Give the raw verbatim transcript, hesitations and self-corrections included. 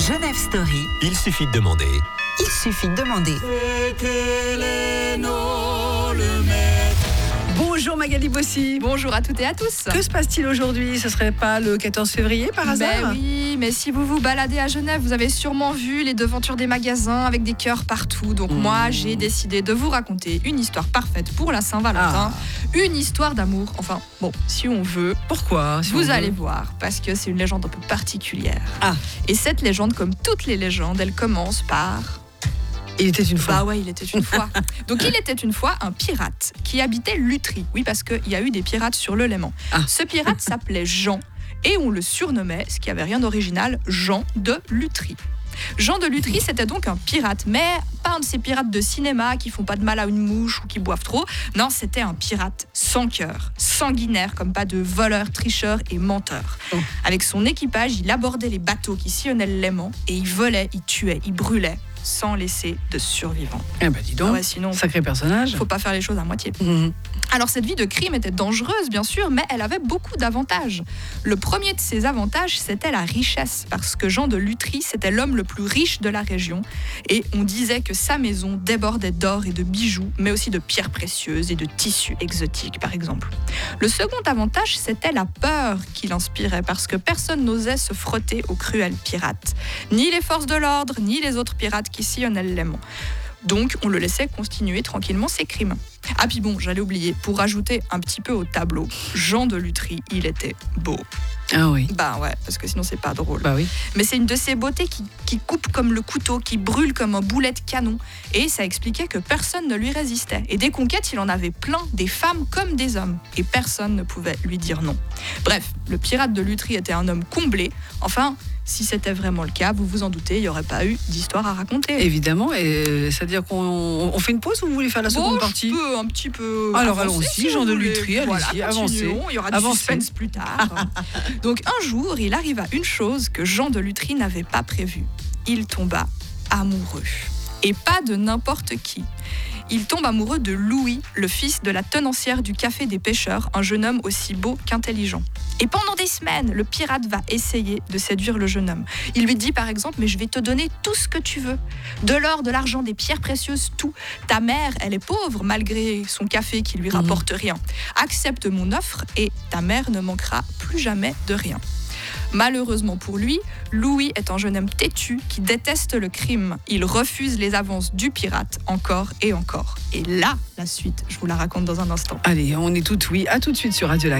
Genève Story. Il suffit de demander. Il suffit de demander. Bonjour Magali Bossy. Bonjour à toutes et à tous. Que se passe-t-il aujourd'hui ? Ce serait pas le quatorze février par hasard ? Ben oui, mais si vous vous baladez à Genève, vous avez sûrement vu les devantures des magasins avec des cœurs partout. Donc mmh. moi, j'ai décidé de vous raconter une histoire parfaite pour la Saint-Valentin. Ah. Une histoire d'amour. Enfin, bon, si on veut. Pourquoi si Vous allez voir, parce que c'est une légende un peu particulière. Ah. Et cette légende, comme toutes les légendes, elle commence par... Il était une fois. Bah ouais, il était une fois. Donc il était une fois un pirate qui habitait Lutry. Oui, parce qu'il y a eu des pirates sur le Léman. Ah. Ce pirate s'appelait Jean et on le surnommait, ce qui avait rien d'original, Jean de Lutry. Jean de Lutry, c'était donc un pirate, mais pas un de ces pirates de cinéma qui font pas de mal à une mouche ou qui boivent trop. Non, c'était un pirate sans cœur, sanguinaire, comme pas de voleur, tricheur et menteur. Oh. Avec son équipage, il abordait les bateaux qui sillonnaient le Léman et il volait, il tuait, il brûlait, sans laisser de survivants. Eh ben dis donc, ah ouais, sinon, sacré personnage. Faut pas faire les choses à moitié. Mmh. Alors cette vie de crime était dangereuse bien sûr, mais elle avait beaucoup d'avantages. Le premier de ces avantages, c'était la richesse, parce que Jean de Lutry, c'était l'homme le plus riche de la région, et on disait que sa maison débordait d'or et de bijoux, mais aussi de pierres précieuses et de tissus exotiques par exemple. Le second avantage, c'était la peur qu'il inspirait, parce que personne n'osait se frotter aux cruels pirates. Ni les forces de l'ordre, ni les autres pirates qui sillonnaient le Léman. Donc, on le laissait continuer tranquillement ses crimes. Ah puis bon, j'allais oublier, pour rajouter un petit peu au tableau, Jean de Lutry, il était beau. Ah oui. Bah ouais, parce que sinon c'est pas drôle. Bah oui. Mais c'est une de ces beautés qui, qui coupe comme le couteau, qui brûle comme un boulet de canon. Et ça expliquait que personne ne lui résistait. Et des conquêtes, il en avait plein, des femmes comme des hommes. Et personne ne pouvait lui dire non. Bref, le pirate de Lutry était un homme comblé. Enfin, si c'était vraiment le cas, vous vous en doutez, il n'y aurait pas eu d'histoire à raconter. Évidemment, et c'est-à-dire qu'on on fait une pause ou vous voulez faire la seconde bon, partie ? Peu, un petit peu. Alors avancer, allons-y, si Jean de voulez. Lutry, allez-y, voilà, avancez. Il y aura du avancez. suspense plus tard. Donc un jour, il arriva une chose que Jean de Lutry n'avait pas prévue. Il tomba amoureux. Et pas de n'importe qui. Il tombe amoureux de Louis, le fils de la tenancière du Café des Pêcheurs, un jeune homme aussi beau qu'intelligent. Et pendant des semaines, le pirate va essayer de séduire le jeune homme. Il lui dit par exemple, mais je vais te donner tout ce que tu veux. De l'or, de l'argent, des pierres précieuses, tout. Ta mère, elle est pauvre malgré son café qui lui rapporte rien. Accepte mon offre et ta mère ne manquera plus jamais de rien. Malheureusement pour lui, Louis est un jeune homme têtu qui déteste le crime. Il refuse les avances du pirate encore et encore. Et là, la suite, je vous la raconte dans un instant. Allez, on est tout oui. À tout de suite sur Radio Lac.